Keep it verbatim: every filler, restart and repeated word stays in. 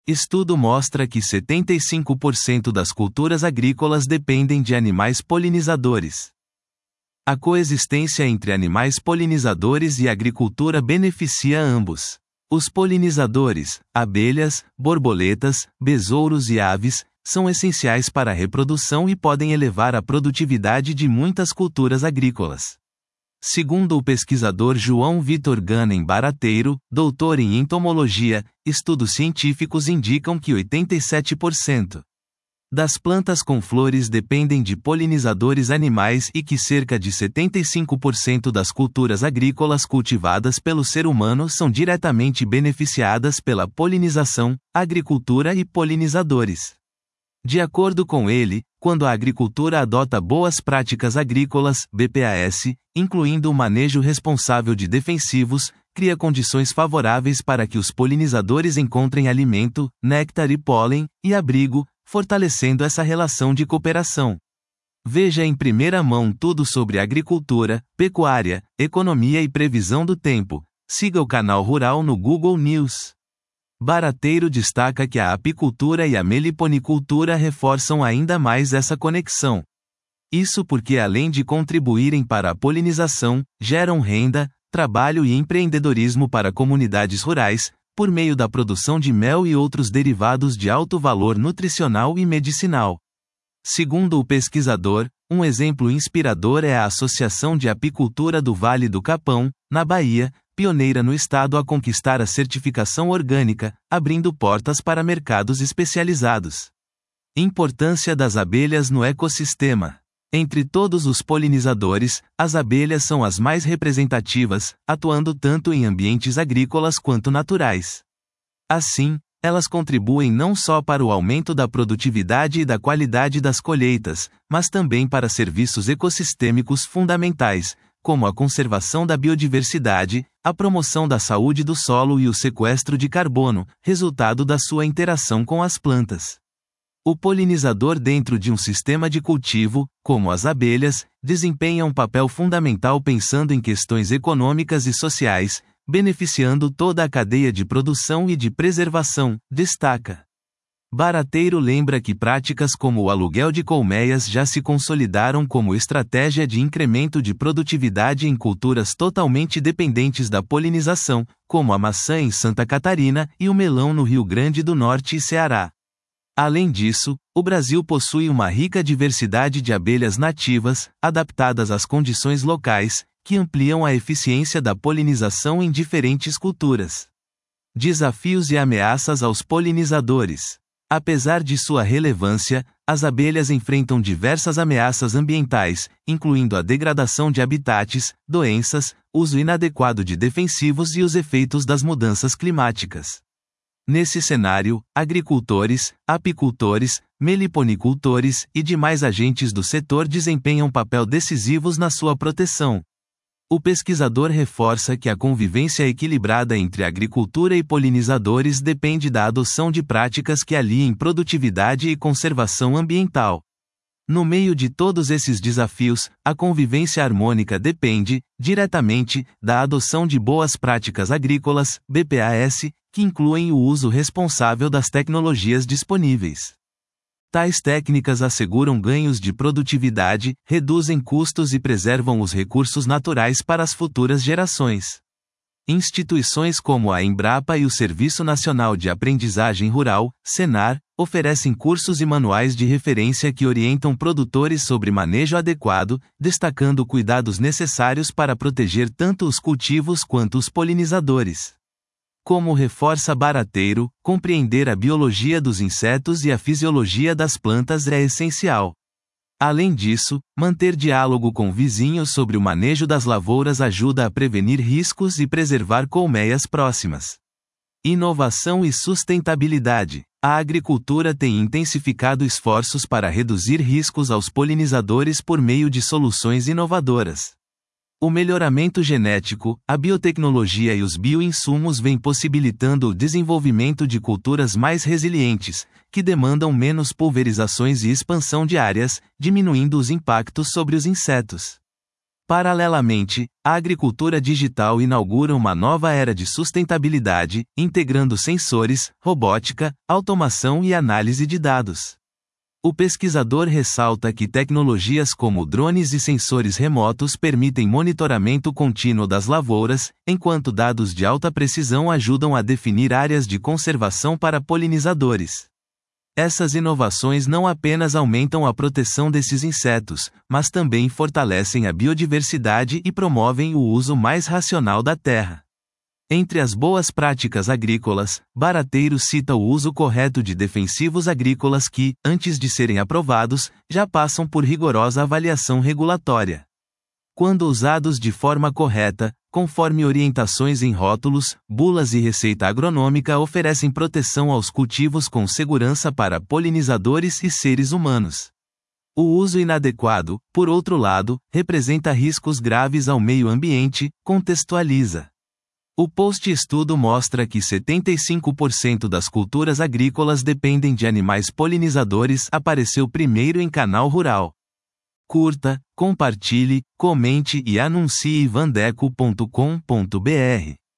Estudo mostra que setenta e cinco por cento das culturas agrícolas dependem de animais polinizadores. A coexistência entre animais polinizadores e agricultura beneficia ambos. Os polinizadores, abelhas, borboletas, besouros e aves, são essenciais para a reprodução e podem elevar a produtividade de muitas culturas agrícolas. Segundo o pesquisador João Vitor Ganem Barateiro, doutor em entomologia, estudos científicos indicam que oitenta e sete por cento das plantas com flores dependem de polinizadores animais e que cerca de setenta e cinco por cento das culturas agrícolas cultivadas pelo ser humano são diretamente beneficiadas pela polinização, agricultura e polinizadores. De acordo com ele, quando a agricultura adota boas práticas agrícolas, B P A S, incluindo o manejo responsável de defensivos, cria condições favoráveis para que os polinizadores encontrem alimento, néctar e pólen, e abrigo, fortalecendo essa relação de cooperação. Veja em primeira mão tudo sobre agricultura, pecuária, economia e previsão do tempo. Siga o canal Rural no Google News. Barateiro destaca que a apicultura e a meliponicultura reforçam ainda mais essa conexão. Isso porque, além de contribuírem para a polinização, geram renda, trabalho e empreendedorismo para comunidades rurais, por meio da produção de mel e outros derivados de alto valor nutricional e medicinal. Segundo o pesquisador, um exemplo inspirador é a Associação de Apicultura do Vale do Capão, na Bahia, pioneira no estado a conquistar a certificação orgânica, abrindo portas para mercados especializados. Importância das abelhas no ecossistema. Entre todos os polinizadores, as abelhas são as mais representativas, atuando tanto em ambientes agrícolas quanto naturais. Assim, elas contribuem não só para o aumento da produtividade e da qualidade das colheitas, mas também para serviços ecossistêmicos fundamentais, como a conservação da biodiversidade, a promoção da saúde do solo e o sequestro de carbono, resultado da sua interação com as plantas. O polinizador dentro de um sistema de cultivo, como as abelhas, desempenha um papel fundamental pensando em questões econômicas e sociais, beneficiando toda a cadeia de produção e de preservação, destaca. Barateiro lembra que práticas como o aluguel de colmeias já se consolidaram como estratégia de incremento de produtividade em culturas totalmente dependentes da polinização, como a maçã em Santa Catarina e o melão no Rio Grande do Norte e Ceará. Além disso, o Brasil possui uma rica diversidade de abelhas nativas, adaptadas às condições locais, que ampliam a eficiência da polinização em diferentes culturas. Desafios e ameaças aos polinizadores. Apesar de sua relevância, as abelhas enfrentam diversas ameaças ambientais, incluindo a degradação de habitats, doenças, uso inadequado de defensivos e os efeitos das mudanças climáticas. Nesse cenário, agricultores, apicultores, meliponicultores e demais agentes do setor desempenham papel decisivos na sua proteção. O pesquisador reforça que a convivência equilibrada entre agricultura e polinizadores depende da adoção de práticas que aliem produtividade e conservação ambiental. No meio de todos esses desafios, a convivência harmônica depende, diretamente, da adoção de boas práticas agrícolas, B P A S, que incluem o uso responsável das tecnologias disponíveis. Tais técnicas asseguram ganhos de produtividade, reduzem custos e preservam os recursos naturais para as futuras gerações. Instituições como a Embrapa e o Serviço Nacional de Aprendizagem Rural, Senar, oferecem cursos e manuais de referência que orientam produtores sobre manejo adequado, destacando cuidados necessários para proteger tanto os cultivos quanto os polinizadores. Como reforça Barateiro, compreender a biologia dos insetos e a fisiologia das plantas é essencial. Além disso, manter diálogo com vizinhos sobre o manejo das lavouras ajuda a prevenir riscos e preservar colmeias próximas. Inovação e sustentabilidade. A agricultura tem intensificado esforços para reduzir riscos aos polinizadores por meio de soluções inovadoras. O melhoramento genético, a biotecnologia e os bioinsumos vêm possibilitando o desenvolvimento de culturas mais resilientes, que demandam menos pulverizações e expansão de áreas, diminuindo os impactos sobre os insetos. Paralelamente, a agricultura digital inaugura uma nova era de sustentabilidade, integrando sensores, robótica, automação e análise de dados. O pesquisador ressalta que tecnologias como drones e sensores remotos permitem monitoramento contínuo das lavouras, enquanto dados de alta precisão ajudam a definir áreas de conservação para polinizadores. Essas inovações não apenas aumentam a proteção desses insetos, mas também fortalecem a biodiversidade e promovem o uso mais racional da terra. Entre as boas práticas agrícolas, Barateiro cita o uso correto de defensivos agrícolas que, antes de serem aprovados, já passam por rigorosa avaliação regulatória. Quando usados de forma correta, conforme orientações em rótulos, bulas e receita agronômica oferecem proteção aos cultivos com segurança para polinizadores e seres humanos. O uso inadequado, por outro lado, representa riscos graves ao meio ambiente, contextualiza. O post-estudo mostra que setenta e cinco por cento das culturas agrícolas dependem de animais polinizadores. Apareceu primeiro em Canal Rural. Curta, compartilhe, comente e anuncie vandeco ponto com ponto br.